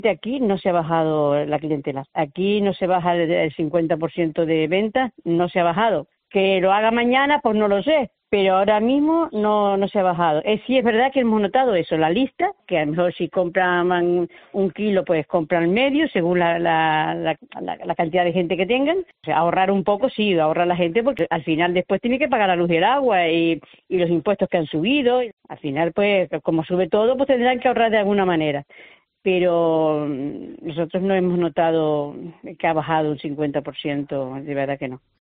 Aquí no se ha bajado la clientela. Aquí no se baja el 50% de ventas, no se ha bajado. Que lo haga mañana, pues no lo sé, pero ahora mismo no se ha bajado. Sí es verdad que hemos notado eso, la lista, que a lo mejor si compran 1 kilo, pues compran medio, según la cantidad de gente que tengan. O sea, ahorrar un poco, sí, ahorra la gente, porque al final después tiene que pagar la luz y el agua y los impuestos que han subido. Al final, pues, como sube todo, pues tendrán que ahorrar de alguna manera. Pero nosotros no hemos notado que ha bajado un 50%, de verdad que no.